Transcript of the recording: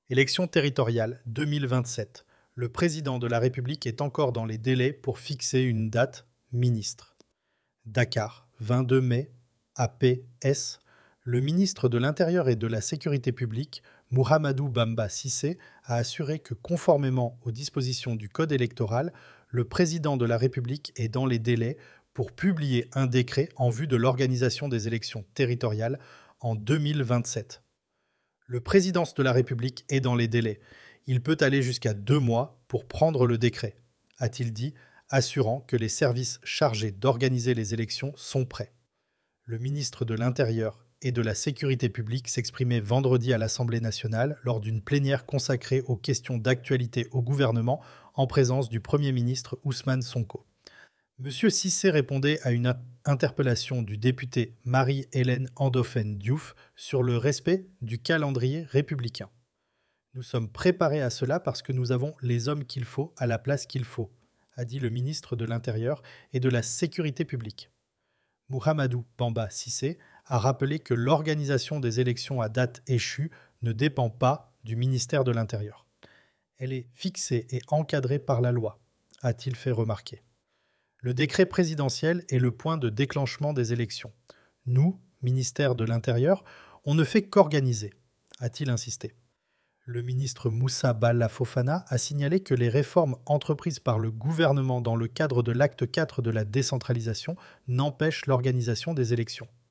Élections territoriales 2027. Le président de la République est encore dans les délais pour fixer une date ministre. Dakar, 22 mai, APS. Le ministre de l'Intérieur et de la Sécurité publique, Mouhamadou Bamba Cissé, a assuré que conformément aux dispositions du Code électoral, le président de la République est dans les délais pour publier un décret en vue de l'organisation des élections territoriales en 2027. Le président de la République est dans les délais. Il peut aller jusqu'à 2 mois pour prendre le décret, a-t-il dit, assurant que les services chargés d'organiser les élections sont prêts. Le ministre de l'Intérieur et de la Sécurité publique s'exprimait vendredi à l'Assemblée nationale lors d'une plénière consacrée aux questions d'actualité au gouvernement en présence du Premier ministre Ousmane Sonko. Monsieur Cissé répondait à une interpellation du député Marie-Hélène Andoffen Diouf sur le respect du calendrier républicain. Nous sommes préparés à cela parce que nous avons les hommes qu'il faut à la place qu'il faut, a dit le ministre de l'Intérieur et de la Sécurité publique. Mouhamadou Bamba Cissé a rappelé que l'organisation des élections à date échue ne dépend pas du ministère de l'Intérieur. Elle est fixée et encadrée par la loi, a-t-il fait remarquer. Le décret présidentiel est le point de déclenchement des élections. Nous, ministère de l'Intérieur, on ne fait qu'organiser, a-t-il insisté. Le ministre Moussa Balla Fofana a signalé que les réformes entreprises par le gouvernement dans le cadre de l'acte 4 de la décentralisation n'empêchent l'organisation des élections.